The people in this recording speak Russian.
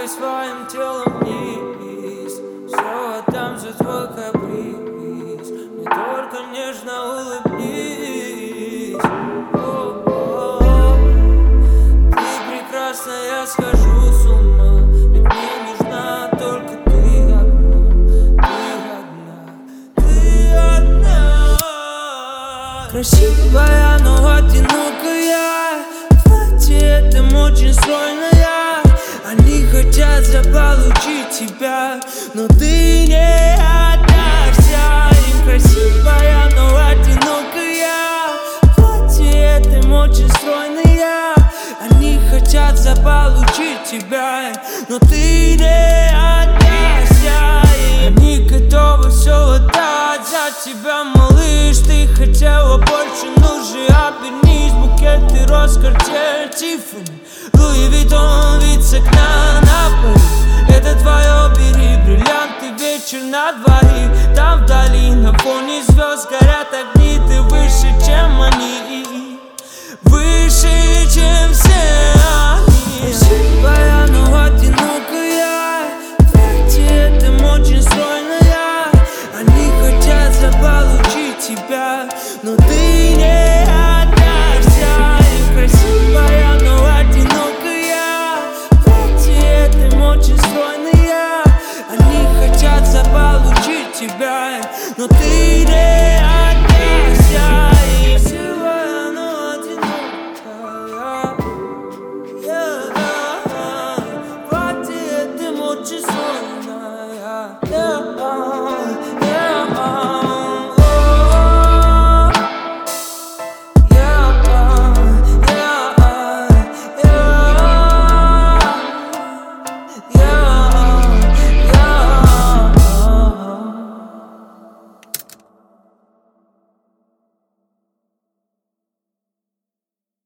Спускай своим телом вниз, все отдам за твой каприз. Мне только нежно улыбнись. Ты прекрасна, я схожу с ума, ведь мне нужна только ты одна. Красивая, но одинокая, в платье этом очень стройная. Они хотят заполучить тебя, но ты не отдашься им. Красивая, но одинокая, в платье этом очень стройная. Они хотят заполучить тебя, но ты не отдашься им. Они готовы все отдать за тебя, малыш. Ты хотела больше, ну же обернись. Букеты роз, Cartier, Tiffany, Луи Виттон, вид с окна на Париж. Это твое, бери бриллианты, вечер на двоих. Там вдали на фоне звезд горят огни, ты выше, чем они.